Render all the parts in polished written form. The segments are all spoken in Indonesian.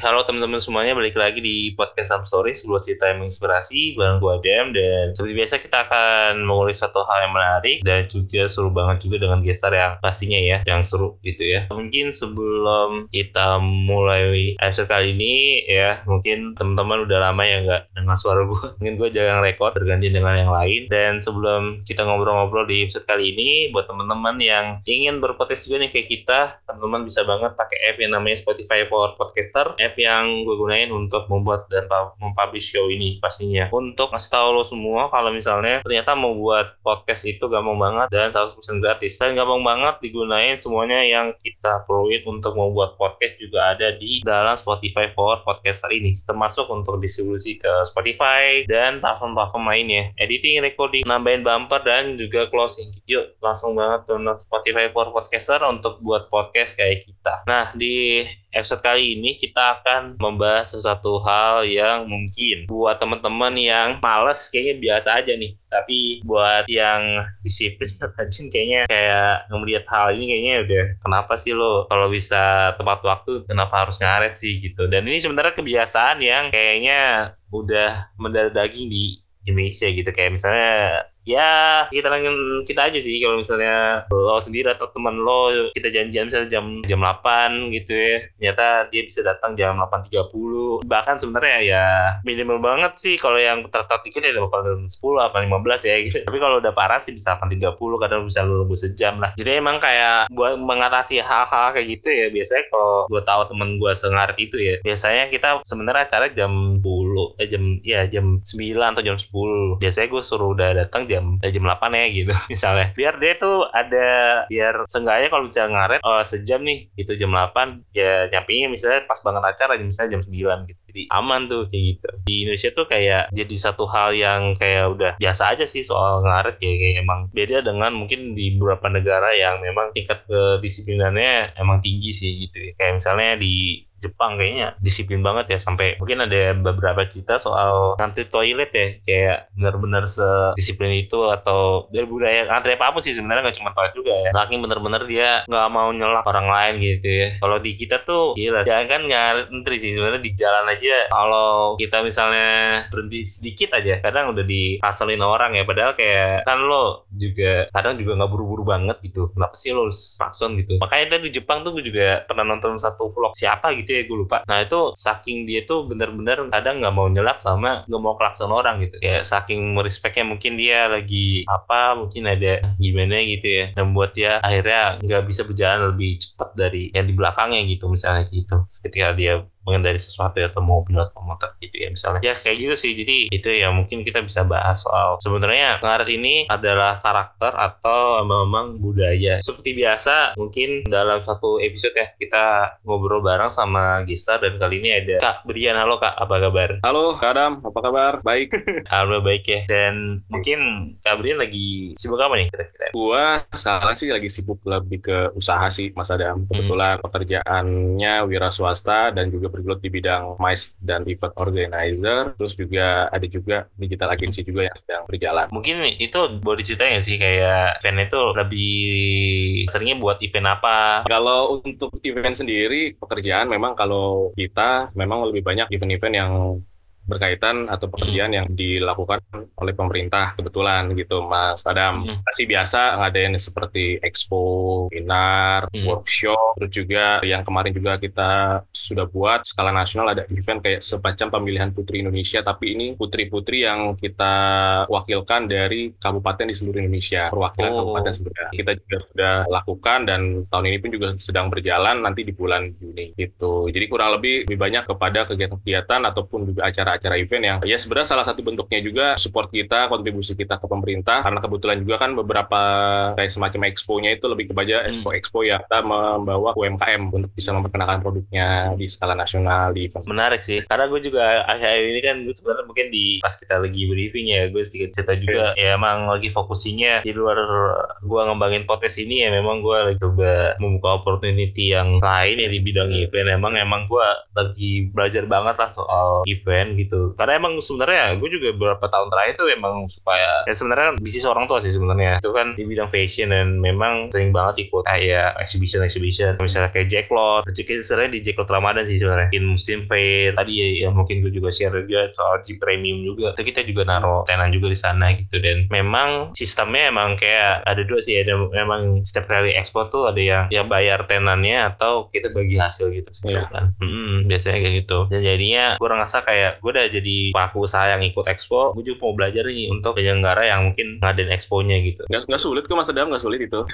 Halo teman-teman semuanya, balik lagi di podcast Some Story, sebuah cerita yang menginspirasi bareng gue Adam. Dan seperti biasa kita akan mengulik satu hal yang menarik dan juga seru banget juga dengan gestar yang pastinya ya, yang seru gitu ya. Mungkin sebelum kita mulai episode kali ini ya, mungkin teman-teman udah lama ya nggak dengar suara gue. Mungkin gue jarang record berganti dengan yang lain. Dan sebelum kita ngobrol-ngobrol di episode kali ini, buat teman-teman yang ingin berpotensi juga nih kayak kita, teman-teman bisa banget pakai app yang namanya Spotify for Podcaster, app yang gue gunain untuk membuat dan mempublish show ini pastinya. Untuk ngasih tahu lo semua kalau misalnya ternyata mau buat podcast itu gampang banget dan 100% gratis. Dan gampang banget digunain semuanya yang kita perluin untuk membuat podcast juga ada di dalam Spotify for Podcaster ini. Termasuk untuk distribusi ke Spotify dan platform-platform lainnya. Editing, recording, nambahin bumper, dan juga closing. Yuk, langsung banget download Spotify for Podcaster untuk buat podcast kayak kita. Nah, di episode kali ini kita akan membahas sesuatu hal yang mungkin buat teman-teman yang males kayaknya biasa aja nih. Tapi buat yang disiplin rajin kayaknya kayak ngeliat hal ini kayaknya udah kenapa sih lo kalau bisa tepat waktu kenapa harus ngaret sih gitu. Dan ini sebenarnya kebiasaan yang kayaknya udah mendarah daging di Indonesia gitu. Kayak misalnya ya kita aja sih kalau misalnya lo sendiri atau teman lo kita janjian misalnya jam jam 8 gitu ya, ternyata dia bisa datang jam 8.30, bahkan sebenarnya ya minimal banget sih kalau yang tertarik dikit ya bakal 10 apa 15 ya gitu. Tapi kalau udah parah sih bisa 8.30, kadang bisa nunggu sejam lah. Jadi emang kayak buat mengatasi hal-hal kayak gitu ya, biasanya kalau gue tahu temen gue sengarit itu ya, biasanya kita sebenarnya acara jam 10 jam 9 atau jam 10, biasanya gue suruh udah datang jam 8 ya gitu misalnya, biar dia tuh ada, biar seenggaknya kalau bisa ngaret sejam nih itu jam 8 ya, nyampingnya misalnya pas banget acara misalnya jam 9 gitu, jadi aman tuh kayak gitu. Di Indonesia tuh kayak jadi satu hal yang kayak udah biasa aja sih soal ngaret ya, kayak emang beda dengan mungkin di beberapa negara yang memang tingkat kedisiplinannya emang tinggi sih gitu ya. Kayak misalnya di Jepang kayaknya disiplin banget ya, sampai mungkin ada beberapa cerita soal ngantri toilet ya, kayak benar-benar sedisiplin itu. Atau dari budaya ngantri apa sih sebenarnya, nggak cuma toilet juga ya, saking benar-benar dia nggak mau nyelak orang lain gitu ya. Kalau di kita tuh gila, jangan kan ngantri sih sebenarnya, di jalan aja kalau kita misalnya berhenti sedikit aja kadang udah dikaselin orang ya, padahal kayak kan lo juga kadang juga nggak buru-buru banget gitu, kenapa sih lo klakson gitu. Makanya di Jepang tuh gue juga pernah nonton satu vlog siapa gitu ya, gue lupa. Nah itu saking dia tuh bener-bener kadang nggak mau nyelak sama nggak mau klakson orang gitu ya, saking respectnya mungkin dia lagi apa, mungkin ada gimana gitu ya, yang buat dia akhirnya nggak bisa berjalan lebih cepat dari yang di belakangnya gitu misalnya gitu, ketika dia mengendari sesuatu atau mobil atau motor gitu ya misalnya, ya kayak gitu sih. Jadi itu ya mungkin kita bisa bahas soal sebenarnya ngaret ini adalah karakter atau memang budaya. Seperti biasa mungkin dalam satu episode ya kita ngobrol bareng sama Gista, dan kali ini ada Kak Brian. Halo Kak, apa kabar? Halo Kak Adam, apa kabar? Baik. Alhamdulillah baik ya. Dan mungkin Kak Brian lagi sibuk apa nih kira-kira? Gua sekarang sih lagi sibuk lebih ke usaha sih Mas Adam. Kebetulan pekerjaannya wira swasta dan juga bergelut di bidang MICE dan event organizer. Terus juga ada juga digital agency juga yang sedang berjalan. Mungkin itu boleh diceritain nggak sih kayak event itu lebih seringnya buat event apa? Kalau untuk event sendiri, pekerjaan memang kalau kita memang lebih banyak event-event yang berkaitan atau pekerjaan yang dilakukan oleh pemerintah kebetulan gitu Mas Adam. Masih biasa ngadain seperti expo, seminar, workshop, terus juga yang kemarin juga kita sudah buat skala nasional ada event kayak semacam pemilihan Putri Indonesia, tapi ini putri-putri yang kita wakilkan dari kabupaten di seluruh Indonesia, perwakilan kabupaten sebenarnya. Kita juga sudah lakukan dan tahun ini pun juga sedang berjalan nanti di bulan Juni gitu. Jadi kurang lebih banyak kepada kegiatan-kegiatan ataupun juga acara event yang ya sebenarnya salah satu bentuknya juga support kita, kontribusi kita ke pemerintah, karena kebetulan juga kan beberapa kayak semacam expo-nya itu lebih kepada expo-expo yang kita membawa UMKM untuk bisa memperkenalkan produknya di skala nasional di event. Menarik sih, karena gue juga akhir-akhir ini kan gue sebenarnya mungkin di pas kita lagi briefing ya, gue sedikit cerita juga ya, emang lagi fokusnya di luar gue ngembangin podcast ini ya, memang gue lagi coba membuka opportunity yang lain ya di bidang event. Emang gue lagi belajar banget lah soal event gitu gitu. Karena emang sebenarnya gue juga beberapa tahun terakhir tuh emang supaya ya sebenarnya kan bisnis orang tua sih sebenarnya. Itu kan di bidang fashion dan memang sering banget ikut kayak exhibition misalnya kayak Jacklot. Sebenarnya di Jacklot Ramadan sih sebenarnya. Mungkin musim fair tadi ya mungkin gue juga share juga soal G Premium juga. Itu kita juga naruh tenan juga di sana gitu, dan memang sistemnya emang kayak ada dua sih, ada memang setiap kali expo tuh ada yang bayar tenannya atau kita bagi hasil gitu kan. Biasanya kayak gitu. Dan jadinya gue ngerasa kayak gue udah jadi pelaku usaha yang ikut expo, gue juga mau belajar nih untuk penyelenggara yang mungkin ngadain exponya gitu. Nggak sulit kok Mas Adam, nggak sulit itu.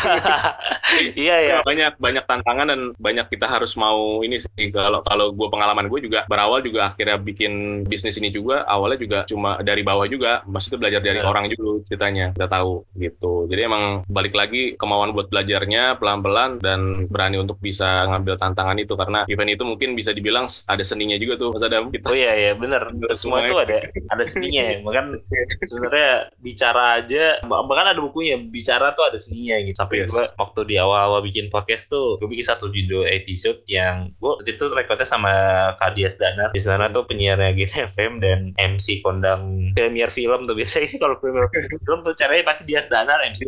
Iya ya. Banyak tantangan dan banyak kita harus mau ini sih. Kalau gue pengalaman gue juga berawal juga akhirnya bikin bisnis ini juga awalnya juga cuma dari bawah juga, maksudnya belajar dari orang juga ceritanya kita tahu gitu. Jadi emang balik lagi kemauan buat belajarnya pelan-pelan dan berani untuk bisa ngambil tantangan itu, karena event itu mungkin bisa dibilang ada seninya juga tuh Mas Adam. Oh iya benar. Semua itu ada seninya ya. Bahkan sebenarnya bicara aja, bahkan ada bukunya bicara tuh ada seninya gitu. Sampai gue waktu di awal-awal bikin podcast tuh gue bikin satu judul episode yang gue waktu itu recordnya sama Kak Dias Danar. Di sana tuh penyiarnya GFM dan MC kondang premier film tuh. Biasanya ini kalau premier film tuh caranya pasti Dias Danar MC.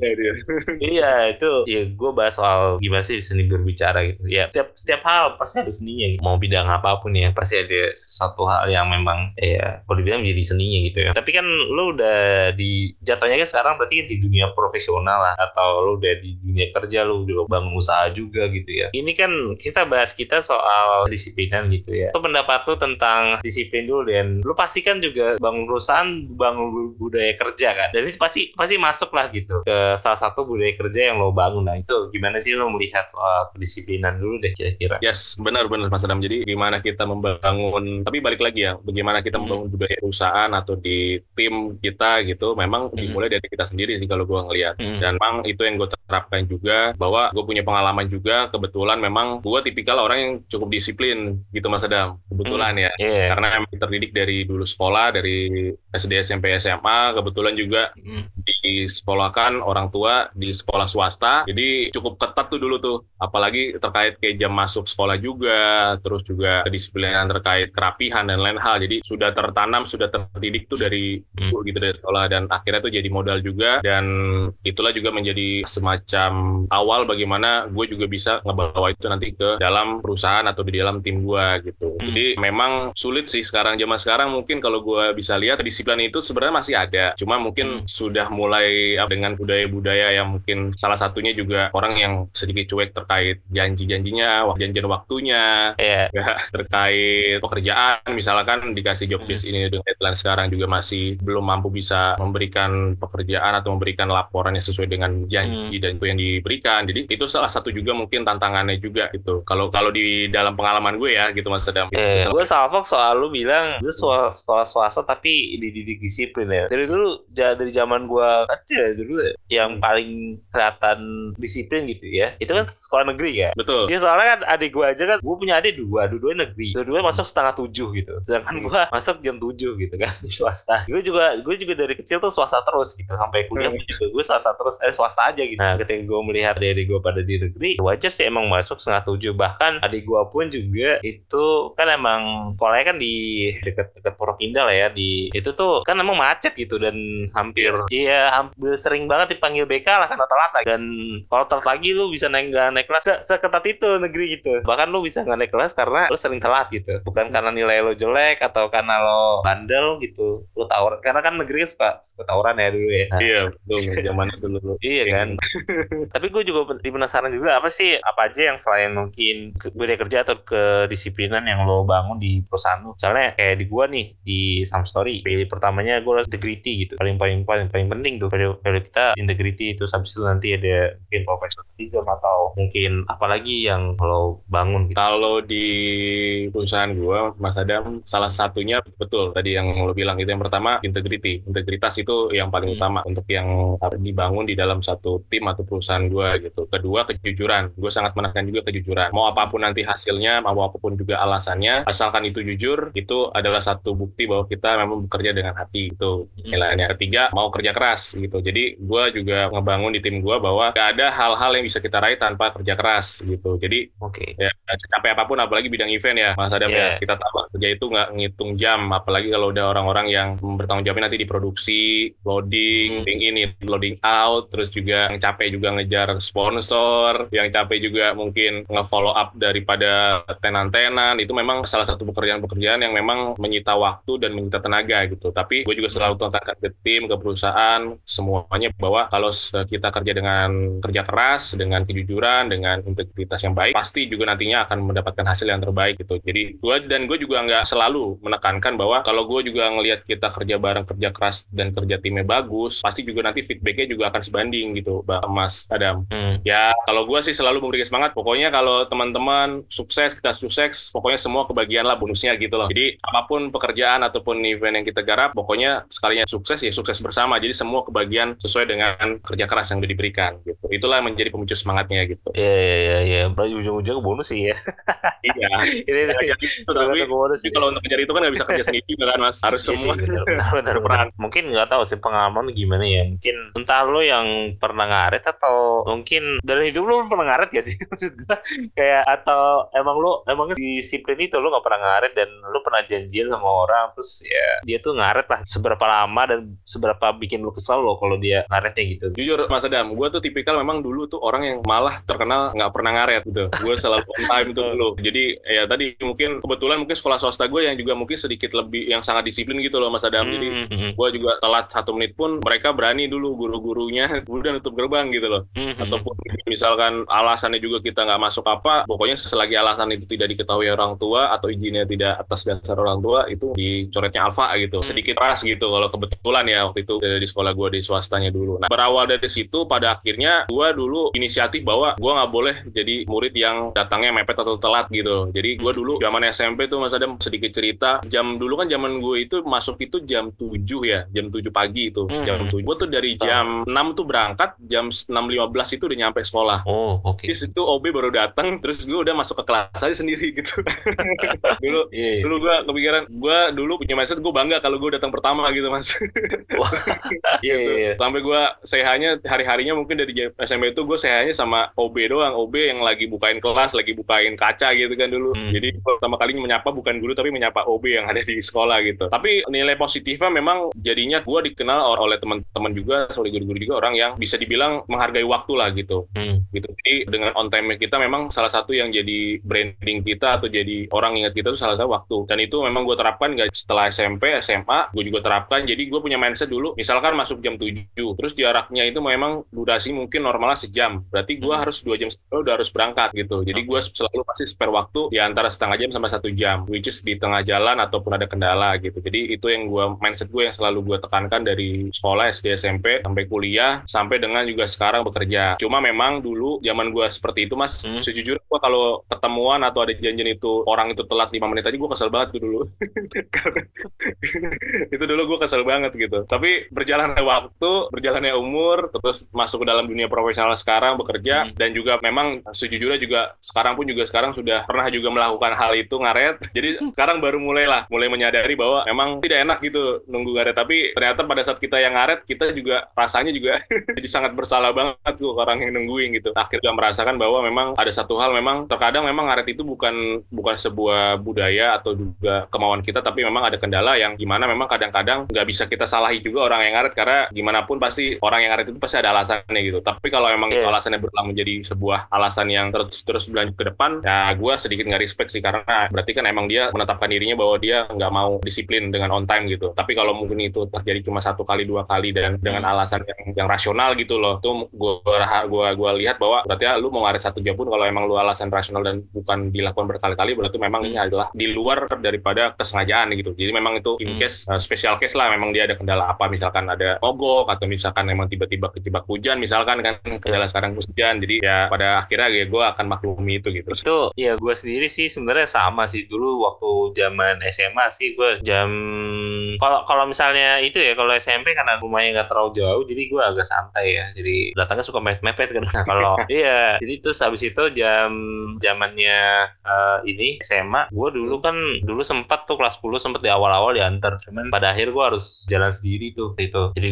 Iya itu ya gue bahas soal gimana sih seni berbicara gitu ya. Setiap hal pasti ada seninya gitu. Mau bidang apapun ya pasti ada satu hal yang memang ya kalau dibilang menjadi seninya gitu ya. Tapi kan lu udah di jatuhnya kan sekarang berarti di dunia profesional lah, atau lu udah di dunia kerja, lu udah bangun usaha juga gitu ya. Ini kan kita bahas soal disiplinan gitu ya. Itu pendapat lu tentang disiplin dulu, dan lu pasti kan juga bangun perusahaan, bangun budaya kerja kan, dan itu pasti masuk lah gitu ke salah satu budaya kerja yang lo bangun. Nah itu gimana sih lo melihat soal kedisiplinan dulu deh kira-kira? Yes, benar Mas Adam. Jadi gimana kita membangun, tapi balik lagi ya, bagaimana kita membangun budaya perusahaan atau di tim kita gitu, memang dimulai dari kita sendiri sih kalau gue ngelihat. Dan memang itu yang gue terapkan juga, bahwa gue punya pengalaman juga, kebetulan memang gue tipikal orang yang cukup disiplin gitu Mas Adam, kebetulan ya. Karena emang terdidik dari dulu sekolah, dari SD, SMP, SMA, kebetulan juga disekolahkan orang tua di sekolah swasta, jadi cukup ketat tuh dulu tuh, apalagi terkait kayak jam masuk sekolah juga, terus juga kedisiplinan terkait kerapihan dan lain hal. Jadi sudah tertanam, sudah terdidik tuh dari gitu dari sekolah, dan akhirnya tuh jadi modal juga, dan itulah juga menjadi semacam awal bagaimana gue juga bisa ngebawa itu nanti ke dalam perusahaan atau di dalam tim gue gitu. Jadi memang sulit sih zaman sekarang mungkin kalau gue bisa lihat disiplin itu sebenarnya masih ada, cuma mungkin sudah mulai dengan budaya-budaya yang mungkin salah satunya juga orang yang sedikit cuek terkait janjian waktunya, terkait pekerjaan, misalkan dikasih job desk ini dengan deadline sekarang juga masih belum mampu bisa memberikan pekerjaan atau memberikan laporan yang sesuai dengan janji dan itu yang diberikan. Jadi itu salah satu juga mungkin tantangannya juga gitu. Kalau di dalam pengalaman gue ya gitu Mas Adam. Gue salvok soal lu bilang itu sekolah swasta tapi dididik disiplin ya. Dari zaman gue kecil dulu yang paling kelihatan disiplin gitu ya, itu kan sekolah negeri ya. Betul. Dia soalnya kan adik gue aja kan, gue punya adik dua negeri, dua masuk 6:30 gitu, sedangkan gue masuk jam 7 gitu kan di swasta. Gue juga dari kecil tuh swasta terus gitu, sampai kuliah juga gue swasta terus, swasta aja gitu. Nah ketika gue melihat adik gue pada di negeri, wajar sih emang masuk 6:30. Bahkan adik gue pun juga itu kan emang sekolahnya kan di dekat Pondok Indah lah ya, di itu tuh kan emang macet gitu, dan hampir sering banget dipanggil BK lah karena telat lagi. Dan kalau telat lagi lu bisa naik kelas, seketat itu negeri gitu. Bahkan lu bisa nggak naik kelas karena lu sering telat gitu, bukan karena nilai lo jelek atau karena lo bandel gitu. Lu tawuran, karena kan negeri kan suka tawuran ya dulu ya. Iya betul, zaman dulu. Iya kan. Tapi gue juga penasaran juga apa aja yang selain mungkin budaya kerja atau kedisiplinan yang lo bangun di perusahaan lo. Misalnya kayak di gue nih di Samstory, pilih pertamanya gue integrity gitu, paling penting tuh value kita integrity itu. Habis itu nanti ada mungkin professionalism atau mungkin apalagi yang lo bangun gitu. Kalau di perusahaan gue Mas Adam, salah satunya betul tadi yang lo bilang itu, yang pertama integritas itu yang paling utama untuk yang dibangun di dalam satu tim atau perusahaan gue gitu. Kedua kejujuran, gue sangat menekan juga kejujuran. Mau apapun nanti hasilnya, mau apapun juga alasannya, asalkan itu jujur, itu adalah satu bukti bahwa kita memang bekerja dengan hati itu nilainya. Ketiga, mau kerja keras keras gitu. Jadi gue juga ngebangun di tim gue bahwa gak ada hal-hal yang bisa kita raih tanpa kerja keras gitu. Jadi Oke. ya secapek apapun, apalagi bidang event ya Mas Adam ya, Iya. kita tahu kerja itu nggak ngitung jam, apalagi kalau udah orang-orang yang bertanggung jawab nanti di produksi, loading ini, loading out, terus juga yang capek juga ngejar sponsor, yang capek juga mungkin nge-follow up daripada tenan-tenan. Itu memang salah satu pekerjaan-pekerjaan yang memang menyita waktu dan menyita tenaga gitu. Tapi gue juga selalu tekankan ke tim, ke perusahaan, semuanya bahwa kalau kita kerja dengan kerja keras, dengan kejujuran, dengan integritas yang baik, pasti juga nantinya akan mendapatkan hasil yang terbaik gitu. Jadi gue juga nggak selalu menekankan bahwa kalau gue juga ngelihat kita kerja bareng, kerja keras dan kerja timnya bagus, pasti juga nanti feedbacknya juga akan sebanding gitu, Bang Mas Adam. Ya kalau gue sih selalu memberikan semangat. Pokoknya kalau teman-teman sukses, kita sukses, pokoknya semua kebagian lah bonusnya gitu loh. Jadi apapun pekerjaan ataupun event yang kita garap, pokoknya sekalinya sukses ya sukses bersama. Jadi semua kebagian sesuai dengan kerja keras yang sudah diberikan gitu. Itulah yang menjadi pemicu semangatnya gitu. Iya. Berarti ujung-ujungnya bonus sih ya. Iya. Ini Tapi bonus ya. kalau untuk ngejar itu kan nggak bisa kerja sendiri kan Mas. Harus Iya semua sih, benar. berperan. Mungkin nggak tahu sih pengalaman gimana ya. Mungkin entah lo yang pernah ngaret atau mungkin dalam hidup lo pernah ngaret gak sih? Maksud gue kayak atau emang disiplin itu lo nggak pernah ngaret dan lo pernah janjian sama orang terus ya dia tuh ngaret lah seberapa lama dan seberapa bikin lo kesel lo kalau dia ngaretnya gitu. Jujur Mas Adam, gue tuh tipikal memang dulu tuh orang yang malah terkenal nggak pernah ngaret gitu. Gue selalu on time tuh dulu. Jadi ya tadi mungkin kebetulan sekolah swasta gue yang juga mungkin sedikit lebih yang sangat disiplin gitu loh Mas Adam. Jadi gue juga telat 1 menit pun mereka berani dulu guru-gurunya udah nutup gerbang gitu loh. Ataupun misalkan alasannya juga kita nggak masuk apa, pokoknya selagi alasan itu tidak diketahui orang tua atau izinnya tidak atas dasar orang tua, itu dicoretnya alfa gitu. Sedikit keras gitu kalau kebetulan ya waktu itu di sekolah gue di swastanya dulu. Nah berawal dari situ pada akhirnya gue dulu inisiatif bahwa gue nggak boleh jadi murid yang datangnya mepet atau telat gitu. Jadi gue dulu zaman SMP tuh Mas Adam sedikit cerita, dulu kan zaman gue itu masuk itu jam 7 ya, jam 7 pagi itu. Jam 7. Gue tuh dari jam 6 tuh berangkat, jam 6.15 itu udah nyampe sekolah. Oh, oke. Terus itu OB baru datang, terus gue udah masuk ke kelas aja sendiri gitu. Dulu gue kepikiran, gue dulu punya mindset gue bangga kalau gue datang pertama gitu Mas. Iya. Sampai gue sehanya hari-harinya mungkin dari SMP itu gue sehanya sama OB doang, OB yang lagi bukain kelas, lagi bukain kaca gitu kan dulu. Jadi pertama kali menyapa bukan guru tapi menyapa OB yang ada di sekolah gitu. Tapi nilai positifnya memang jadinya gue dikenal oleh teman-teman juga, oleh guru-guru juga, orang yang bisa dibilang menghargai waktu lah gitu. Gitu. Jadi dengan on time kita memang salah satu yang jadi branding kita atau jadi orang ingat kita itu salah satu waktu. Dan itu memang gue terapkan gak setelah SMP, SMA, gue juga terapkan. Jadi gue punya mindset dulu, misalkan masuk jam 7, terus jaraknya itu memang durasi mungkin normalnya sejam. Berarti gue harus 2 jam setelah udah harus berangkat gitu. Jadi gue selalu pasti spare waktu di antara setengah jam sampai 1 jam, which is di tengah jalan ataupun ada kendala gitu. Jadi itu yang mindset gue yang selalu gue tekankan dari sekolah SD, SMP, sampai kuliah, sampai dengan juga sekarang bekerja. Cuma memang dulu zaman gue seperti itu Mas, sejujurnya gue kalau ketemuan atau ada janjian itu orang itu telat 5 menit aja gue kesel banget dulu. Itu dulu gue kesel banget gitu. Tapi berjalannya waktu, berjalannya umur, terus masuk ke dalam dunia profesional sekarang bekerja, dan juga memang sejujurnya juga sekarang sudah pernah juga melakukan hal itu, ngaret. Jadi sekarang baru mulai menyadari bahwa memang tidak enak gitu nunggu ngaret. Tapi ternyata pada saat kita yang ngaret, kita juga rasanya juga jadi sangat bersalah banget tuh orang yang nungguin gitu. Akhirnya merasakan bahwa memang ada satu hal, memang terkadang memang ngaret itu bukan sebuah budaya atau juga kemauan kita, tapi memang ada kendala yang gimana memang kadang-kadang nggak bisa kita salahi juga orang yang ngaret, karena gimana pun pasti orang yang ngaret itu pasti ada alasannya gitu. Tapi kalau memang itu alasannya berulang menjadi sebuah alasan yang terus berlanjut ke depan, ya gue sedikit nggak respect sih, karena berarti kan emang dia menetapkan dirinya bahwa dia nggak mau disiplin dengan on time gitu. Tapi kalau mungkin itu terjadi cuma 1 kali 2 kali dan dengan alasan yang rasional gitu loh, tuh gue lihat bahwa berarti ya lu mau ngaret 1 jam pun kalau emang lu alasan rasional dan bukan dilakukan berkali-kali, berarti memang ini adalah di luar daripada kesengajaan gitu. Jadi memang itu in case, special case lah, memang dia ada kendala apa, misalkan ada mogok atau misalkan memang tiba-tiba ketibak hujan misalkan kan, kendala sekarang hujan. Jadi ya pada akhirnya ya gue akan maklumi itu gitu. Itu ya gue sendiri sih sebenarnya sama sih. Dulu waktu zaman SMA sih gue kalau misalnya itu ya, kalau SMP karena rumahnya nggak terlalu jauh, jadi gue agak santai ya. Jadi datangnya suka mepet-mepet kan. Nah, kalau iya, jadi terus habis itu zamannya ini SMA, gue dulu sempat tuh kelas 10 sempat di awal-awal diantar, cuman pada akhir gue harus jalan sendiri tuh itu. Jadi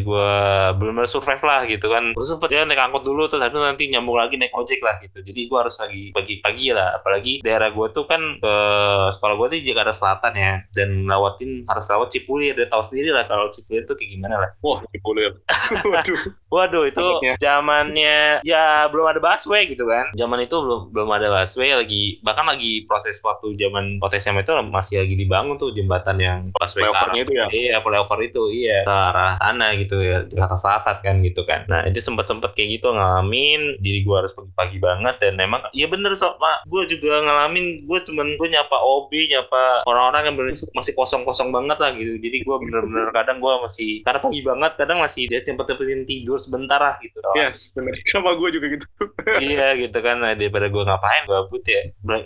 gue benar-benar survive lah gitu kan. Terus sempet ya naik angkot dulu, terus habis itu nanti nyambung lagi naik ojek lah gitu. Jadi gue harus lagi pagi-pagi lah, apalagi daerah gue tuh kan sekolah gue tuh di Jakarta Selatan ya, dan harus lewat Cipulir. Udah tahu sendiri lah kalau Cipulir tuh kayak gimana lah. Wah, Cipulir. Waduh. Waduh, itu zamannya ya belum ada busway gitu kan. Zaman itu belum ada busway, bahkan lagi proses waktu zaman SMA itu masih lagi dibangun tuh jembatan yang busway Flyovernya itu ya? Iya, flyover itu iya ke arah sana gitu ya, Jakarta Selatan kan gitu kan. Nah, itu sempet kayak gitu ngalamin. Jadi gue harus pagi-pagi banget, dan memang iya bener mak, gue juga ngalamin. Gue nyapa OB, nyapa orang-orang yang masih kosong-kosong banget lah gitu. Jadi gue bener-bener kadang gue masih, karena pagi banget, kadang masih dia cepet-cepetin tidur sebentar lah gitu. Yes, bener. Sama gue juga gitu. Iya gitu kan. Nah, daripada gue ngapain, gue but ya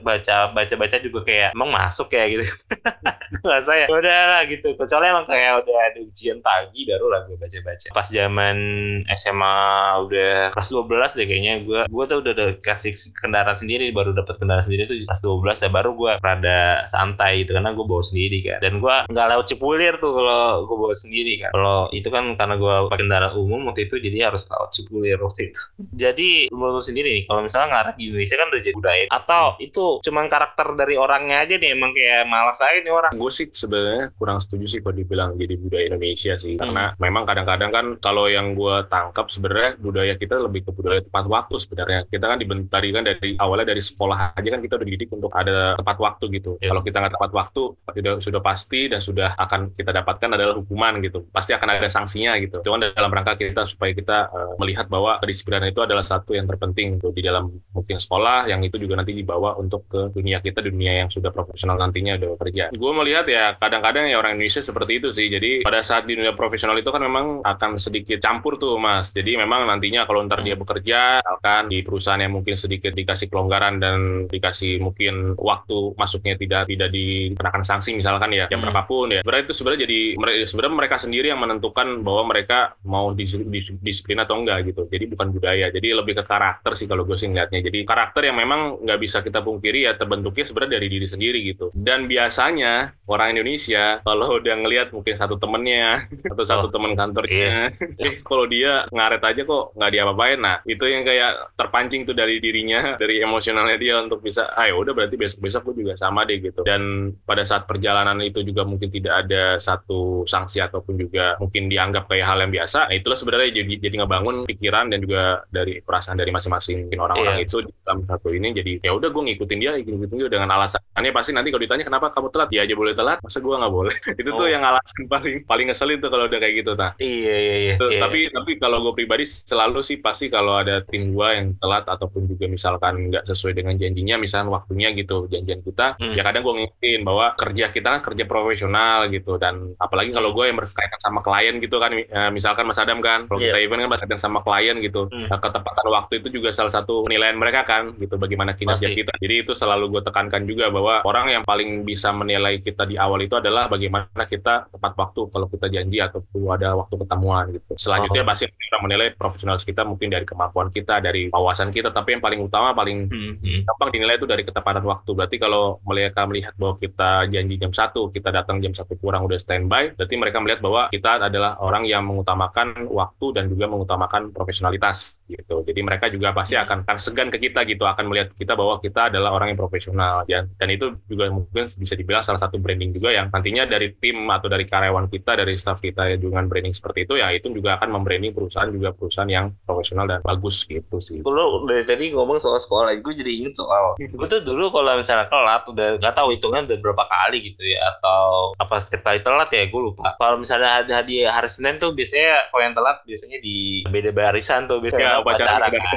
baca juga kayak emang masuk ya gitu. Nggak saya udah lah gitu, kecuali emang kayak udah ada ujian pagi baru lah gue baca. Pas zaman SMA udah kelas 12 deh kayaknya, gue tuh udah kasih kendaraan sendiri, baru dapat kendaraan sendiri tuh kelas 12 ya, baru gue rada santai gitu karena gue bawa sendiri kan. Dan gue nggak lewat Cipulir tuh kalau gue bawa sendiri kan. Kalau itu kan karena gue pakai kendaraan umum waktu itu, jadi harus lewat Cipulir waktu itu. Jadi menurut sendiri nih, kalau misalnya ngarah di Indonesia kan udah jadi budaya, atau itu cuman karakter dari orangnya aja nih, emang kayak malas aja nih orang. Gue sih sebenarnya kurang setuju sih kalau dibilang jadi budaya Indonesia sih, karena memang kadang-kadang kan kalau yang gue tangkap sebenarnya budaya kita lebih ke budaya tepat waktu sebenarnya. Kita kan dibentari kan dari awalnya dari sekolah aja kan kita udah dididik untuk ada tepat waktu gitu. Yes. Kalau kita nggak tepat waktu, sudah pasti dan sudah akan kita dapatkan adalah hukuman gitu. Pasti akan ada sanksinya gitu. Itu kan dalam rangka kita supaya kita melihat bahwa kedisiplinan itu adalah satu yang terpenting gitu, di dalam mungkin sekolah, yang itu juga nanti dibawa untuk ke dunia kita, dunia yang sudah profesional nantinya udah kerja. Gue melihat ya kadang-kadang ya orang Indonesia seperti itu sih. Jadi pada saat di dunia profesional itu kan memang akan sedikit campur tuh Mas. Jadi memang nantinya kalau ntar dia bekerja akan di perusahaan yang mungkin sedikit dikasih kelonggaran dan dikasih mungkin waktu masuknya tidak dikenakan sanksi misalkan ya jam berapapun ya. Berarti itu sebenarnya jadi sebenarnya mereka sendiri yang menentukan bahwa mereka mau disiplin atau enggak gitu. Jadi bukan budaya. Jadi lebih ke karakter sih kalau gue sih ngeliatnya. Jadi karakter yang memang nggak bisa kita pungkiri ya terbentuknya sebenarnya dari diri sendiri gitu. Dan biasanya orang Indonesia kalau udah ngelihat mungkin satu temennya atau satu teman kantornya, kalau dia ngaret aja kok nggak diapa-apain, nah itu yang kayak terpancing tuh dari dirinya, dari emosionalnya dia untuk bisa, udah berarti besok-besok gue juga sama deh gitu. Dan pada saat perjalanan itu juga mungkin tidak ada satu sanksi ataupun juga mungkin dianggap kayak hal yang biasa. Nah itulah sebenarnya jadi ngebangun pikiran dan juga dari perasaan dari masing-masing orang-orang itu di dalam satu ini. Jadi ya udah gue ngikutin dia dengan alasannya pasti nanti kalau ditanya kenapa kamu telat, dia aja boleh telat, masa gue nggak boleh. Itu tuh yang alasan paling ngeselin tuh kalau udah kayak gitu. Nah iya. Tapi kalau gue pribadi selalu sih pasti kalau ada tim gue yang telat ataupun juga misalkan nggak sesuai dengan janjinya, misalkan waktunya gitu janjian kita, ya kadang gue ngingetin bahwa kerja kita kan kerja profesional gitu. Dan apalagi kalau gue yang berkaitan sama klien gitu kan, misalkan Mas Adam kan kalau kita event kan berkaitan sama klien gitu, ketepatan waktu itu juga salah satu penilaian mereka kan gitu, bagaimana kinerja kita. Jadi itu selalu gue tekankan juga bahwa orang yang paling bisa menilai kita di awal itu adalah bagaimana kita tepat waktu kalau kita janji ataupun ada waktu ketemuan gitu. Selanjutnya pasti orang menilai profesional kita mungkin dari kemampuan kita, dari wawasan kita, tapi yang paling utama paling gampang dinilai itu dari ketepatan waktu. Berarti kalau mereka melihat bahwa kita janji jam 1, kita datang jam 1 kurang udah standby, berarti mereka melihat bahwa kita adalah orang yang mengutamakan waktu dan juga mengutamakan profesionalitas gitu. Jadi mereka juga pasti akan segan ke kita gitu, akan melihat kita bahwa kita adalah orang yang profesional. Dan itu juga mungkin bisa dibilang salah satu branding juga yang nantinya dari tim atau dari karyawan kita, dari staff kita dengan branding seperti itu, ya itu juga akan membranding perusahaan yang profesional dan bagus gitu sih. Lo dari tadi ngomong soal sekolah, gue jadi inget soal gue tuh dulu kalau misalnya telat udah nggak tahu hitungnya udah berapa kali gitu ya, atau apa setiap kali telat ya gue lupa. Kalau misalnya ada hadiah hari Senin tuh biasanya kalau yang telat biasanya di beda barisan tuh biasanya upacara kan.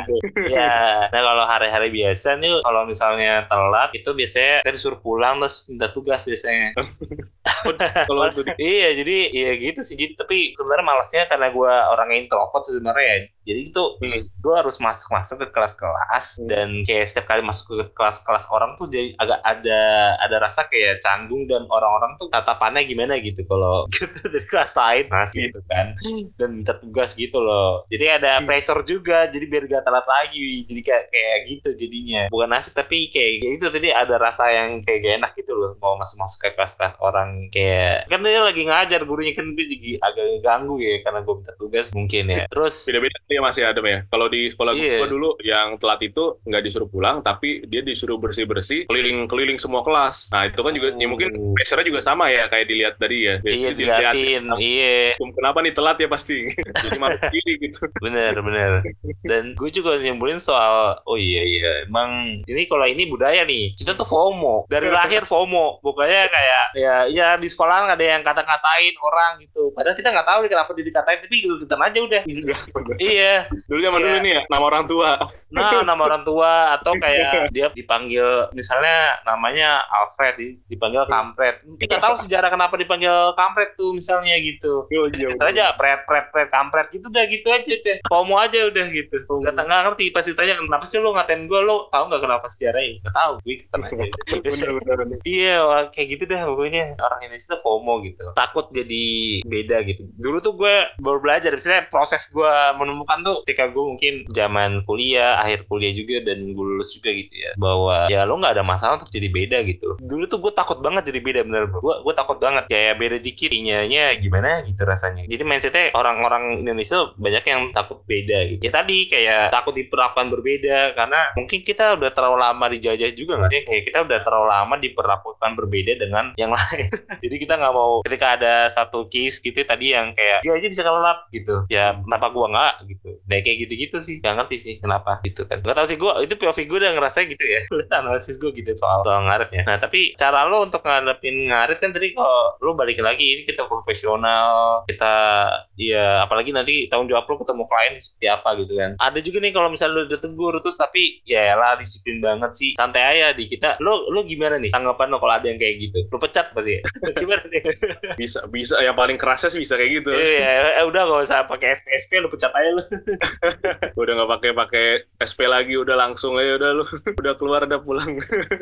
Ya, nah kalau hari-hari biasa nih kalau misalnya telat itu biasanya kita disuruh pulang terus minta tugas biasanya. Kalau iya jadi iya gitu sih. Tapi sebenarnya malasnya karena gue orang introvert sebenarnya ya. Jadi itu gue harus masuk ke kelas-kelas dan kayak setiap kali masuk ke kelas-kelas orang tuh jadi agak ada rasa kayak canggung dan orang-orang tuh tatapannya gimana gitu kalau gitu dari kelas lain mas gitu kan, dan minta tugas gitu loh. Jadi ada pressure juga, jadi biar gak telat lagi. Jadi kayak gitu jadinya. Bukan asik tapi kayak itu tadi ada rasa yang kayak gak enak gitu loh mau masuk ke kelas-kelas orang. Kayak kan dia lagi ngajar gurunya kan gue jadi agak ganggu ya karena gue minta tugas mungkin ya. Terus beda-beda ya masih Adam ya. Kalau di sekolah gue dulu yang telat itu nggak disuruh pulang tapi dia disuruh bersih-bersih keliling semua kelas. Nah itu kan juga ya mungkin pressure-nya juga sama ya kayak dilihat tadi ya. Iya dilihatin. Iya. Kenapa nih telat ya pasti. Jadi malu sendiri gitu. Bener. Dan gue juga nyimpulin soal iya emang ini kalau ini budaya nih kita tuh FOMO dari lahir FOMO. Bukannya kayak ya di sekolah nggak ada yang kata-katain orang gitu. Padahal kita nggak tahu nih kenapa dia dikatain tapi gitu aja udah. Iya. Dulu zaman dulu nih ya nama orang tua. Nah nama orang tua atau kayak dia dipanggil misalnya namanya Alfred dipanggil kampret. Kita tahu sejarah kenapa dipanggil kampret tuh misalnya gitu. Kita aja pret kampret gitu udah gitu aja deh. FOMO aja udah gitu. Nggak ngerti pasti tanya kenapa sih lo ngatain gue, lo tahu nggak kenapa sejarahnya? Nggak tahu, gue ikutan aja. Bener. Iya kayak gitu dah pokoknya orang Indonesia tuh FOMO gitu. Takut jadi beda gitu. Dulu tuh gue baru belajar, misalnya proses gue menemukan tuh ketika gue mungkin zaman kuliah, akhir kuliah juga dan gue lulus juga gitu ya, bahwa ya lo nggak ada masalah untuk jadi beda gitu. Dulu tuh gue takut banget jadi beda bener bro. Gue takut banget kayak beda dikit nya gimana gitu rasanya. Jadi mindsetnya orang-orang Indonesia banyak yang takut beda gitu. Ya tadi kayak takut diperlakukan berbeda karena mungkin kita udah terlalu lama dijajah juga nggak sih? Kayak kita udah terlalu lama diperlakukan berbeda dengan yang lain. Jadi kita nggak mau ketika ada satu case gitu tadi yang kayak dia aja bisa kelelap gitu. Ya kenapa gua nggak gitu. Nah kayak gitu-gitu sih. Nggak ngerti sih kenapa gitu kan. Gak tau sih gua itu POV gue udah ngerasa gitu ya. Analisis gue gitu soal ngaretnya. Nah tapi cara lo untuk ngadepin ngaret kan tadi kalau lo balik lagi ini kita profesional, kita ya apalagi nanti tanggung jawab lo ketemu klien seperti apa gitu kan. Ada juga nih kalau misalnya lo udah tegur terus tapi ya lah disiplin banget sih, santai aja di kita. Lo gimana nih tanggapan lo kalau ada yang kayak gitu? Lo pecat pasti ya? Gimana nih? Bisa yang paling kerasnya sih bisa kayak gitu. Iya, udah gak usah pakai SP lo pecat aja lo. Udah nggak pakai SP lagi, udah langsung aja udah lu udah keluar udah pulang.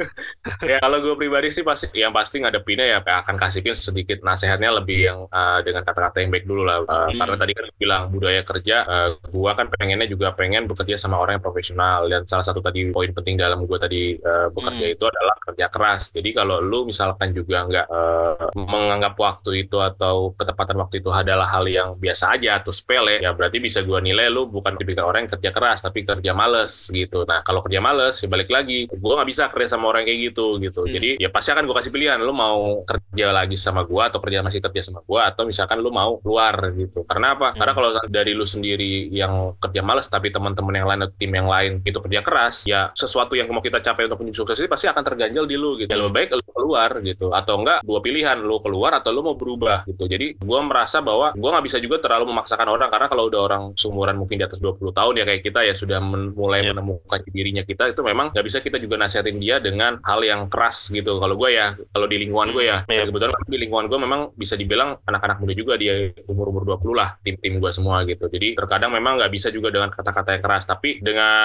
Ya kalau gue pribadi sih pasti ngadepinnya ya akan kasihkin sedikit nasihatnya lebih yang dengan kata-kata yang baik dulu lah. Karena tadi kan bilang budaya kerja, gue kan pengennya juga pengen bekerja sama orang yang profesional, dan salah satu tadi poin penting dalam gue tadi bekerja itu adalah kerja keras. Jadi kalau lu misalkan juga nggak menganggap waktu itu atau ketepatan waktu itu adalah hal yang biasa aja atau sepele, ya berarti bisa gue nilai lu bukan tipikal orang yang kerja keras tapi kerja males gitu. Nah kalau kerja males ya balik lagi, gue nggak bisa kerja sama orang kayak gitu. Jadi ya pasti akan gue kasih pilihan, lu mau kerja lagi sama gue atau masih kerja sama gue, atau misalkan lu mau keluar gitu. Karena apa? Karena kalau dari lu sendiri yang kerja males tapi teman-teman yang lain atau tim yang lain itu kerja keras, ya sesuatu yang mau kita capai untuk menjadi sukses ini pasti akan terganjal di lu gitu. Ya lebih baik lu keluar gitu, atau enggak dua pilihan, lu keluar atau lu mau berubah gitu. Jadi gue merasa bahwa gue nggak bisa juga terlalu memaksakan orang, karena kalau udah orang seumuran mungkin di atas 20 tahun ya kayak kita ya sudah mulai menemukan dirinya kita, itu memang nggak bisa kita juga nasihatin dia dengan hal yang keras gitu. Kalau gue ya, kalau di lingkungan gue ya, kebetulan di lingkungan gue memang bisa dibilang anak-anak muda juga, dia umur 20 lah, tim gue semua gitu. Jadi terkadang memang nggak bisa juga dengan kata-kata yang keras, tapi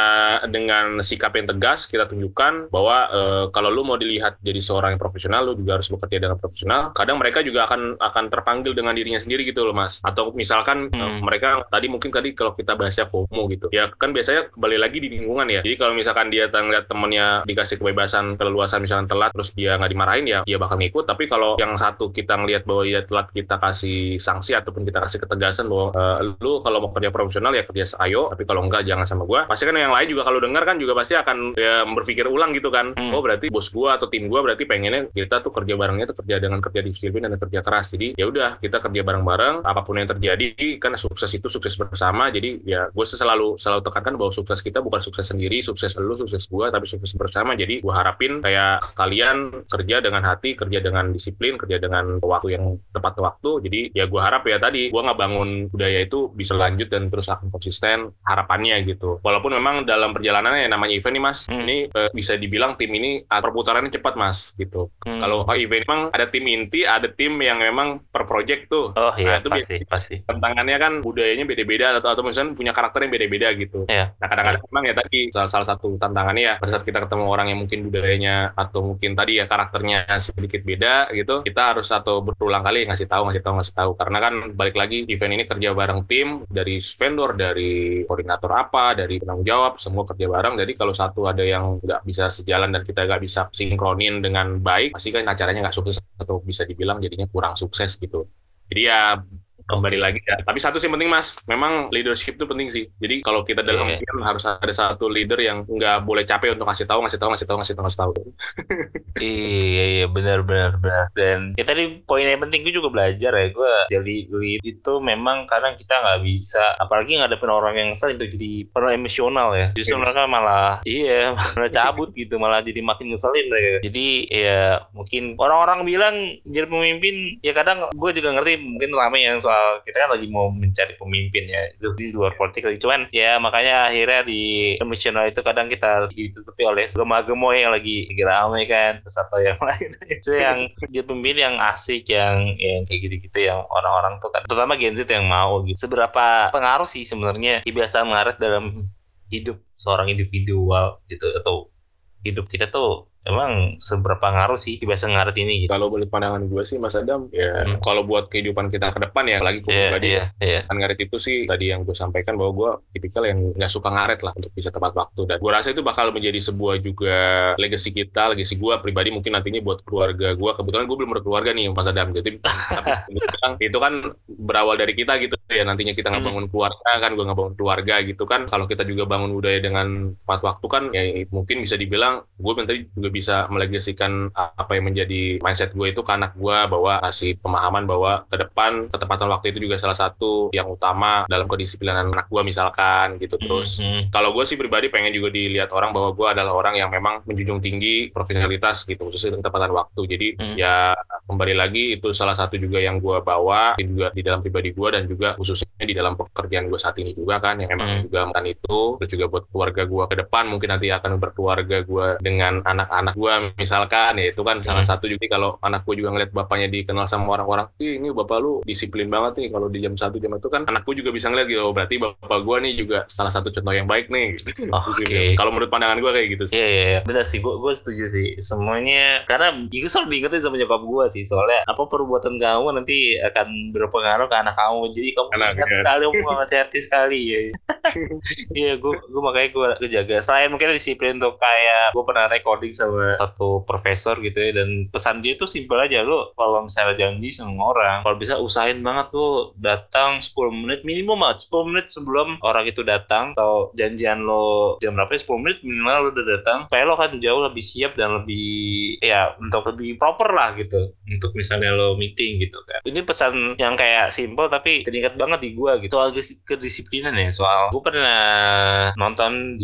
dengan sikap yang tegas kita tunjukkan bahwa kalau lu mau dilihat jadi seorang yang profesional, lu juga harus bekerja dengan profesional. Kadang mereka juga akan terpanggil dengan dirinya sendiri gitu loh mas. Atau misalkan mereka tadi kalau kita bahasnya FOMO gitu ya kan, biasanya kembali lagi di lingkungan ya. Jadi kalau misalkan dia ngeliat temennya dikasih kebebasan keleluasan misalkan telat terus dia nggak dimarahin, ya dia bakal ngikut. Tapi kalau yang satu kita ngeliat bahwa dia telat, kita kasih sanksi ataupun kita kasih ketegasan bahwa lu kalau mau kerja profesional ya kerja ayo, tapi kalau enggak jangan sama gua. Pasti kan yang lain juga kalau dengar kan juga pasti akan ya berpikir ulang gitu kan. Oh berarti bos gua atau tim gua berarti pengennya kita tuh kerja barengnya tuh kerja dengan kerja disiplin dan kerja keras. Jadi ya udah kita kerja bareng-bareng, apapun yang terjadi kan sukses itu sukses bersama. Jadi ya gue selalu tekankan bahwa sukses kita bukan sukses sendiri, sukses lu, sukses gue, tapi sukses bersama. Jadi gue harapin kayak kalian kerja dengan hati, kerja dengan disiplin, kerja dengan waktu yang tepat waktu. Jadi ya gue harap ya tadi gue nggak bangun budaya itu bisa lanjut dan terus akan konsisten harapannya gitu. Walaupun memang dalam perjalanannya yang namanya event nih mas, ini bisa dibilang tim ini perputarannya cepat mas gitu. Kalau event memang ada tim inti, ada tim yang memang per project tuh. Oh iya, itu pasti. Tantangannya kan budayanya beda-beda, atau person punya karakter yang beda-beda gitu. Iya. Nah kadang-kadang memang ya tadi salah satu tantangannya ya pada saat kita ketemu orang yang mungkin budayanya atau mungkin tadi ya karakternya sedikit beda gitu, kita harus berulang kali ngasih tahu karena kan balik lagi event ini kerja bareng tim dari vendor, dari koordinator dari penanggung jawab, semua kerja bareng. Jadi kalau satu ada yang nggak bisa sejalan dan kita nggak bisa sinkronin dengan baik, pasti kan acaranya nggak sukses atau bisa dibilang jadinya kurang sukses gitu. Jadi ya kembali lagi ya. Tapi satu sih penting Mas, memang leadership itu penting sih. Jadi kalau kita dalam tim harus ada satu leader yang nggak boleh capek untuk ngasih tahu. Iya benar. Dan ya tadi poin yang penting gue juga belajar ya, gue jadi lead itu memang kadang kita nggak bisa, apalagi ngadepin orang yang sering itu jadi penuh emosional ya. Justru mereka malah malah cabut gitu, malah jadi makin ngeselin mereka. Jadi ya mungkin orang-orang bilang jadi pemimpin ya, kadang gue juga ngerti mungkin ramai yang soal kita kan lagi mau mencari pemimpin ya, itu di luar politik lagi. Cuman ya makanya akhirnya di emosional itu kadang kita ditutupi oleh gema-gemoy yang lagi ramai kan, terus atau yang lain. Itu yang jadi pemimpin yang asik, yang kayak gitu-gitu, yang orang-orang tuh kan, terutama Gen Z yang mau gitu. Seberapa pengaruh sih sebenarnya kebiasaan ngaret dalam hidup seorang individual gitu, atau hidup kita tuh emang seberapa ngaruh sih kebiasaan ngaret ini gitu. Kalau boleh pandangan gue sih Mas Adam ya, kalau buat kehidupan kita ke depan ya, lagi gue pribadi ngaret itu sih tadi yang gue sampaikan bahwa gue tipikal yang nggak suka ngaret lah untuk bisa tepat waktu, dan gue rasa itu bakal menjadi sebuah juga legacy gue pribadi, mungkin nantinya buat keluarga gue. Kebetulan gue belum berkeluarga nih Mas Adam, jadi tapi itu kan berawal dari kita gitu ya, nantinya kita ngebangun keluarga kan, gue ngebangun keluarga gitu kan. Kalau kita juga bangun budaya dengan tepat waktu kan ya, mungkin bisa dibilang gue tadi juga bisa melegasikan apa yang menjadi mindset gue itu ke anak gue, bahwa kasih pemahaman bahwa ke depan ketepatan waktu itu juga salah satu yang utama dalam kedisiplinan anak gue misalkan gitu. Terus kalau gue sih pribadi pengen juga dilihat orang bahwa gue adalah orang yang memang menjunjung tinggi profesionalitas gitu, khususnya ketepatan waktu. Jadi ya kembali lagi itu salah satu juga yang gue bawa juga di dalam pribadi gue, dan juga khususnya di dalam pekerjaan gue saat ini juga kan, yang memang juga makan itu. Terus juga buat keluarga gue ke depan, mungkin nanti akan berkeluarga gue dengan anak-anak gue misalkan ya, itu kan salah satu juga. Kalau anak gue juga ngeliat bapaknya dikenal sama orang-orang, ini bapak lu disiplin banget nih kalau di jam 1 jam itu kan, anak gue juga bisa ngeliat gitu, berarti bapak gue nih juga salah satu contoh yang baik nih gitu. Kalau menurut pandangan gue kayak gitu sih. Iya benar sih, gue setuju sih semuanya, karena itu selalu diingetin sama nyokap gue sih, soalnya apa perbuatan kamu nanti akan berpengaruh ke anak kamu, jadi kamu ingat sekali, kamu hati-hati sekali ya. Iya gue makanya gue jaga. Selain mungkin disiplin tuh, kayak gue pernah recording sama satu profesor gitu ya, dan pesan dia tuh simpel aja, lo kalau misalnya janji sama orang, kalau bisa usahain banget lo datang 10 menit minimum banget, 10 menit sebelum orang itu datang, atau janjian lo jam berapa, 10 menit minimal lo udah datang, supaya lo kan jauh lebih siap dan lebih untuk lebih proper lah gitu, untuk misalnya lo meeting gitu kan. Ini pesan yang kayak simple tapi teringat banget di gua gitu, soal kedisiplinan ya. Soal gue pernah nonton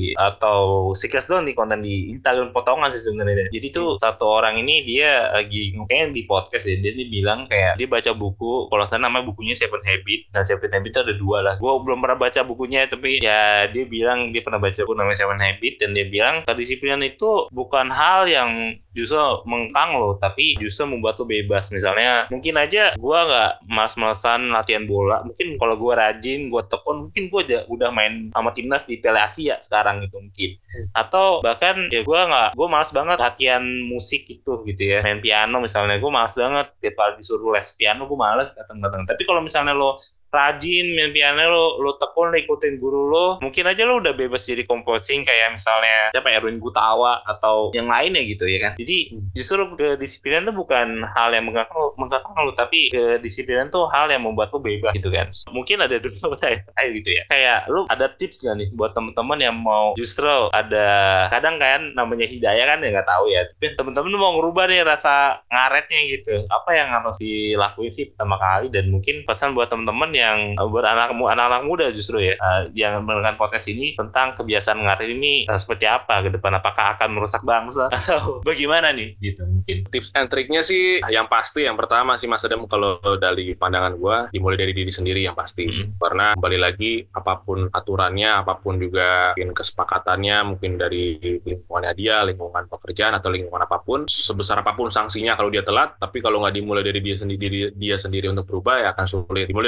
atau sekilas doang di konten di Instagram, potongan sih sebenarnya. Jadi tuh satu orang ini dia lagi kayaknya di podcast ya, dia bilang kayak dia baca buku, kalau saya namanya bukunya Seven Habits, dan Seven Habits itu ada 2 lah. Gue belum pernah baca bukunya, tapi ya dia bilang dia pernah baca buku namanya Seven Habits, dan dia bilang kedisiplinan itu bukan hal yang justru mengkang lo, tapi justru membuat lo bebas. Misalnya mungkin aja gue nggak malas-malasan latihan bola, mungkin kalau gue rajin, gue tekun, mungkin gue udah main sama timnas di Piala Asia sekarang gitu mungkin. Atau bahkan ya gue malas banget latihan musik itu gitu ya, main piano misalnya, gue malas banget tiap kali disuruh les piano, gue malas datang-datang. Tapi kalau misalnya lo rajin main piano, lo tekun, lo ikutin guru lo, mungkin aja lo udah bebas jadi composing kayak misalnya siapa, Erwin Gutawa atau yang lainnya gitu ya kan. Jadi justru kedisiplinan itu bukan hal yang mengkakang lo, tapi kedisiplinan tuh hal yang membuat lo bebas gitu kan. Mungkin ada dulu gitu ya, kayak lo ada tips gak nih buat teman-teman yang mau, justru ada kadang kan namanya hidayah kan ya, nggak tahu ya, tapi teman-teman mau ngerubah nih rasa ngaretnya gitu, apa yang harus dilakuin sih pertama kali? Dan mungkin pesan buat teman-teman yang buat anak-anak muda justru ya, yang mendengarkan podcast ini tentang kebiasaan ngaret ini seperti apa ke depan, apakah akan merusak bangsa atau bagaimana nih gitu. Mungkin tips and triknya sih yang pasti, yang pertama sih Mas Adam, kalau dari pandangan gue dimulai dari diri sendiri yang pasti. Karena kembali lagi, apapun aturannya, apapun juga mungkin kesepakatannya, mungkin dari lingkungannya dia, lingkungan pekerjaan atau lingkungan apapun, sebesar apapun sanksinya kalau dia telat, tapi kalau nggak dimulai dari dia sendiri untuk berubah ya akan sulit. Dimulai dari sendiri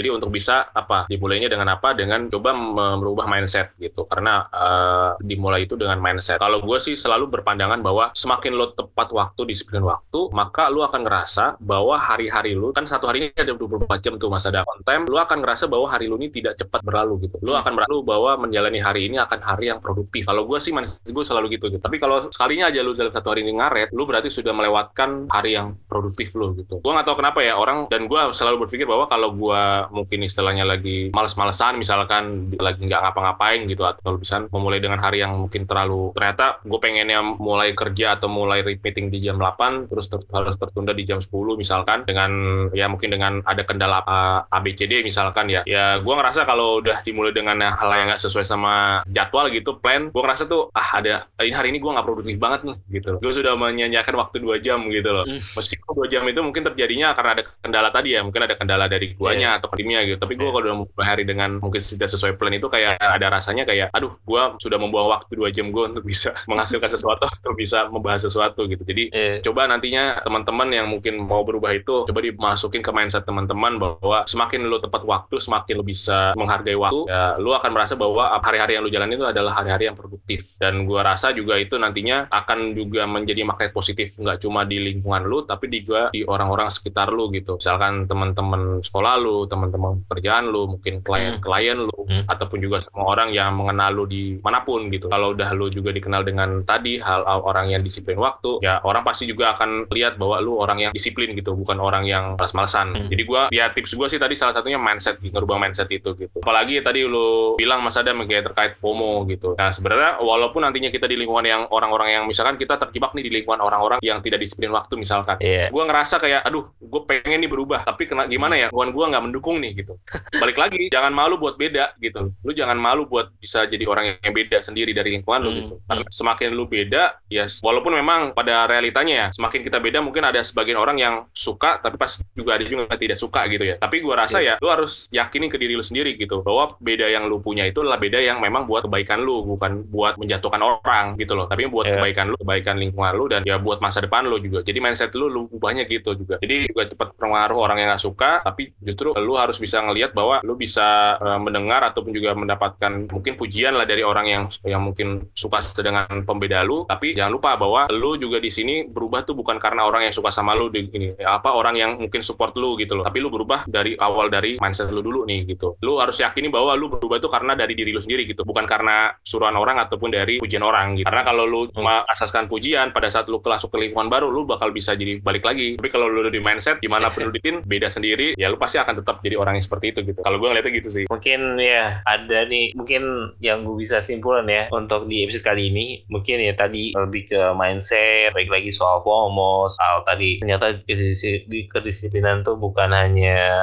Jadi untuk bisa dimulainya dengan dengan coba merubah mindset gitu. Karena dimulai itu dengan mindset. Kalau gue sih selalu berpandangan bahwa semakin lo tepat waktu, disiplin waktu, maka lo akan ngerasa bahwa hari-hari lo, kan satu hari ini ada 24 jam tuh, masa ada on time, lo akan ngerasa bahwa hari lo ini tidak cepat berlalu gitu. Lo akan merasa bahwa menjalani hari ini akan hari yang produktif. Kalau gue sih mindset gue selalu gitu. Tapi kalau sekalinya aja lo dalam satu hari ini ngaret, lo berarti sudah melewatkan hari yang produktif lo gitu. Gue nggak tahu kenapa ya orang, dan gue selalu berpikir bahwa kalau gue mungkin istilahnya lagi males-malesan, misalkan lagi nggak ngapa-ngapain gitu, atau bisa memulai dengan hari yang mungkin ternyata gue pengennya mulai kerja atau mulai meeting di jam 8 terus harus tertunda di jam 10 misalkan, dengan mungkin dengan ada kendala ABCD misalkan ya gue ngerasa kalau udah dimulai dengan hal yang nggak sesuai sama jadwal gitu, plan, gue ngerasa tuh hari ini gue nggak produktif banget nih gitu. Gue sudah menyanyiakan waktu 2 jam gitu loh. Meskipun 2 jam itu mungkin terjadinya karena ada kendala tadi ya, mungkin ada kendala dari guanya atau timnya gitu, tapi gue kalau udah mulai hari dengan mungkin tidak sesuai plan itu kayak ada rasanya kayak aduh, gue sudah membuang waktu 2 jam gue untuk bisa menghasilkan sesuatu atau bisa membahas sesuatu gitu. Jadi coba nantinya teman-teman yang mungkin mau berubah itu coba dimasukin ke mindset teman-teman bahwa semakin lo tepat waktu, semakin lo bisa menghargai waktu, ya lo akan merasa bahwa hari-hari yang lo jalani itu adalah hari-hari yang produktif. Dan gue rasa juga itu nantinya akan juga menjadi magnet positif, nggak cuma di lingkungan lo tapi juga di orang-orang sekitar lo gitu. Misalkan teman-teman sekolah lo, teman-teman kerjaan lo, mungkin klien lo, ataupun juga semua orang yang mengenal lo di manapun gitu. Kalau udah lo juga dikenal dengan tadi hal orang yang disiplin waktu, ya orang pasti juga akan lihat bahwa lo orang yang disiplin gitu, bukan orang yang malas-malasan. Jadi tips gue sih tadi salah satunya mindset, ngerubah mindset itu gitu. Apalagi tadi lo bilang Mas Adam kayak terkait FOMO gitu. Nah sebenarnya walaupun nantinya kita di lingkungan yang orang-orang yang misalkan kita terjebak nih di lingkungan orang-orang yang tidak disiplin waktu misalkan, gue ngerasa kayak aduh, gue pengen nih berubah, tapi gimana ya, lingkungan gue nggak mendukung nih gitu. Balik lagi, jangan malu buat beda gitu. Lu jangan malu buat bisa jadi orang yang beda sendiri dari lingkungan lu gitu. Karena semakin lu beda, ya walaupun memang pada realitanya ya semakin kita beda, mungkin ada sebagian orang yang suka tapi pas juga ada juga yang tidak suka gitu ya. Tapi gue rasa ya lu harus yakinin ke diri lu sendiri gitu, bahwa beda yang lu punya itu adalah beda yang memang buat kebaikan lu, bukan buat menjatuhkan orang gitu loh, tapi buat kebaikan lu, kebaikan lingkungan lu, dan ya buat masa depan lu juga. Jadi mindset lu ubahnya gitu juga. Jadi juga cepat pengaruh orang yang gak suka, tapi justru lu harus bisa ngelihat bahwa lu bisa mendengar ataupun juga mendapatkan mungkin pujian lah dari orang yang mungkin suka dengan pembeda lu. Tapi jangan lupa bahwa lu juga di sini berubah tuh bukan karena orang yang suka sama lu orang yang mungkin support lu gitu loh, tapi lu berubah dari awal, dari mindset lu dulu nih gitu. Lu harus yakini bahwa lu berubah tuh karena dari diri lu sendiri gitu, bukan karena suruhan orang ataupun dari pujian orang gitu. Karena kalau lu cuma asaskan pujian, pada saat lu masuk ke lingkungan baru lu bakal bisa jadi balik lagi. Tapi kalau lu di mindset dimanapun lu ditin beda sendiri, ya lu pasti akan tetap jadi orang yang seperti itu gitu. Kalau gue ngeliatnya gitu sih. Mungkin ya ada nih, mungkin yang gue bisa simpulkan ya untuk di episode kali ini, mungkin ya tadi lebih ke mindset, baik lagi soal FOMO, soal tadi ternyata kedisiplinan tuh bukan hanya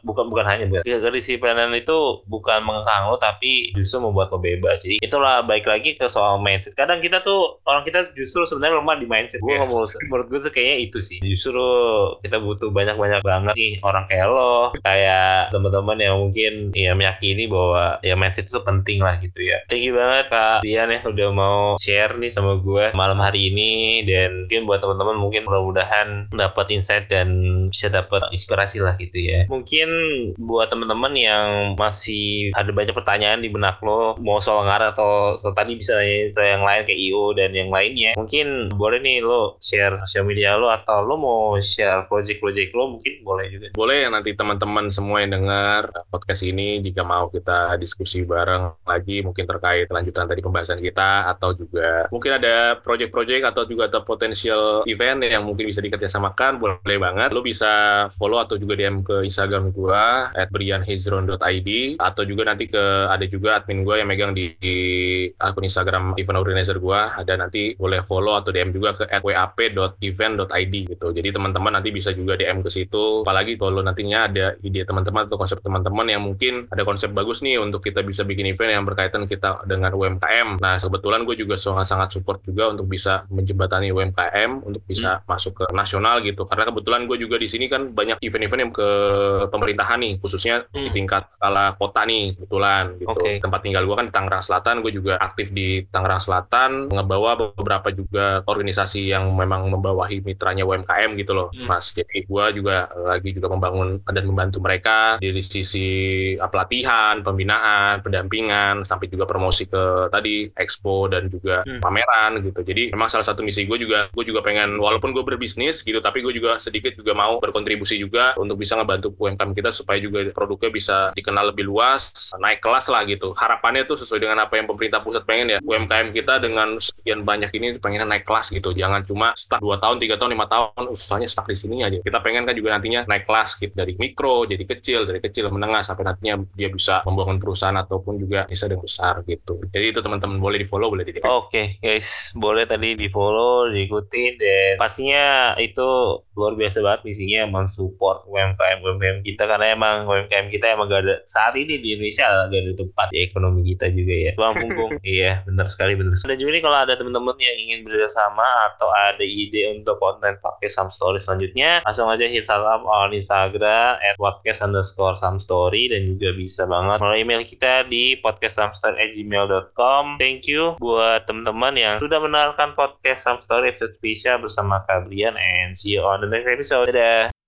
kedisiplinan itu bukan mengekang lo, tapi justru membuat lo bebas. Jadi itulah baik lagi ke soal mindset. Kadang kita tuh orang kita justru sebenarnya lemah di mindset. Menurut gue tuh kayaknya itu sih. Justru kita butuh banyak banget nih orang kayak lo, kayak teman-teman yang mungkin ya meyakini bahwa ya mindset itu penting lah gitu ya. Thank you banget Kak Dian ya udah mau share nih sama gue malam hari ini, dan mungkin buat teman-teman mungkin mudah-mudahan dapat insight dan bisa dapat inspirasi lah gitu ya. Mungkin buat teman-teman yang masih ada banyak pertanyaan di benak lo, mau soal ngaret atau tadi bisa yang lain kayak IO dan yang lainnya, mungkin boleh nih lo share sosial media lo, atau lo mau share project-project lo, mungkin boleh juga. Boleh ya, nanti teman-teman semua yang dengar podcast ini jika mau kita diskusi bareng lagi mungkin terkait lanjutan tadi pembahasan kita, atau juga mungkin ada project-project atau juga ada potensial event yang mungkin bisa dikerjasamakan, boleh banget. Lo bisa follow atau juga DM ke Instagram gua @brianhezron.id, atau juga nanti ada juga admin gua yang megang di akun Instagram event organizer gua, ada, nanti boleh follow atau DM juga ke @wap.event.id gitu. Jadi teman-teman nanti bisa juga DM ke situ. Apalagi kalau nantinya ada ide teman-teman atau konsep teman-teman yang mungkin ada konsep bagus nih untuk kita bisa bikin event yang berkaitan kita dengan UMKM. Nah, kebetulan gue juga sangat support juga untuk bisa menjembatani UMKM untuk bisa masuk ke nasional gitu. Karena kebetulan gue juga di di sini kan banyak event-event yang ke pemerintahan nih, khususnya di tingkat skala kota nih, kebetulan gitu. Oke. Tempat tinggal gue kan di Tangerang Selatan, gue juga aktif di Tangerang Selatan, ngebawa beberapa juga organisasi yang memang membawahi mitranya UMKM gitu loh, Mas. Jadi gue juga lagi juga membangun dan membantu mereka dari sisi pelatihan, pembinaan, pendampingan, sampai juga promosi ke tadi expo dan juga pameran gitu. Jadi memang salah satu misi gue juga pengen, walaupun gue berbisnis gitu, tapi gue juga sedikit juga mau berkontribusi juga untuk bisa ngebantu UMKM kita supaya juga produknya bisa dikenal lebih luas, naik kelas lah gitu. Harapannya tuh sesuai dengan apa yang pemerintah pusat pengen ya. UMKM kita dengan sekian banyak ini pengennya naik kelas gitu. Jangan cuma stuck 2 tahun, 3 tahun, 5 tahun usahanya stuck di sini aja. Kita pengen kan juga nantinya naik kelas gitu, dari mikro jadi kecil, dari kecil menengah sampai nantinya dia bisa membangun perusahaan ataupun juga bisa dengan besar gitu. Jadi itu teman-teman boleh di-follow, boleh di-like. Oke, guys, boleh tadi di-follow, diikutin, dan pastinya itu luar biasa banget misinya mensupport UMKM kita, karena emang UMKM kita emang gak ada saat ini di Indonesia, gak ada tempat di ekonomi kita juga ya. Bang Punggung, iya benar sekali, benar. Dan juga nih kalau ada teman-teman yang ingin bekerjasama atau ada ide untuk konten podcast Some Story selanjutnya, langsung aja hit salam on Instagram @podcast_somestory, dan juga bisa banget melalui email kita di podcastsomestory@gmail.com. Thank you buat teman-teman yang sudah mendengarkan podcast Some Story episode spesial bersama Kabrian, and see you on the next episode. Dadah.